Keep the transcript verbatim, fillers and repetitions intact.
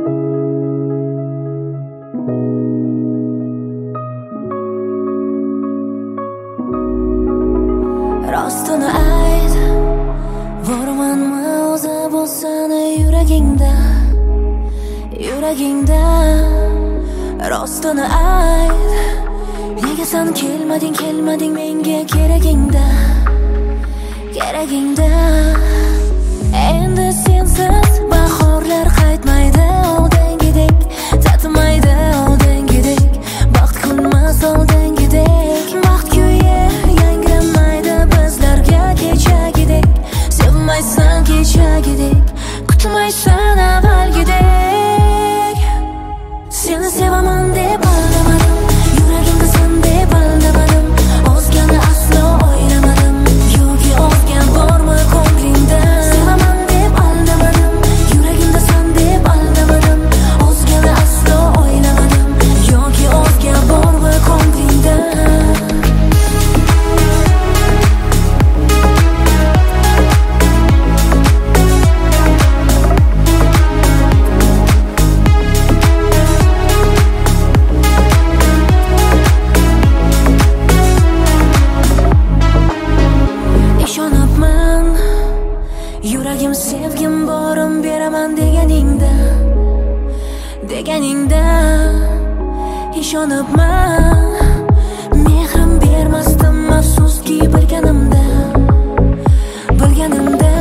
Rostini ayt, bormanmi o'zi bo'lsani yuragingda, yuragingda. Rostini ayt, nega sen kelmading, kelmading menga keragingda, keragingda. Endi sensiz bahorlar qaytmaydi, oldingidek tatmaydi, oldingidek baxt kunmas, oldingidek baxt kuyi yangramaydi bizlarga kechagidek. Sevmaysan kechagidek, kutmaysan avvalgidek. Seni sevaman deb aldamadim, yuragimda sen deb aldamadim. O'zgani aslo o'ylamadim, yo'q o'zga bormi ko'nglingda. Sevaman deb aldamadim, yuragimda sen deb aldamadim. O'zgani aslo o'ylamadim, yo'q o'zga bormi ko'nglingda. Yuragim sevgim borim beraman deganingda, deganingda ishonibman. Mehrim bermasdim afsuski bilganimda, bilganimda.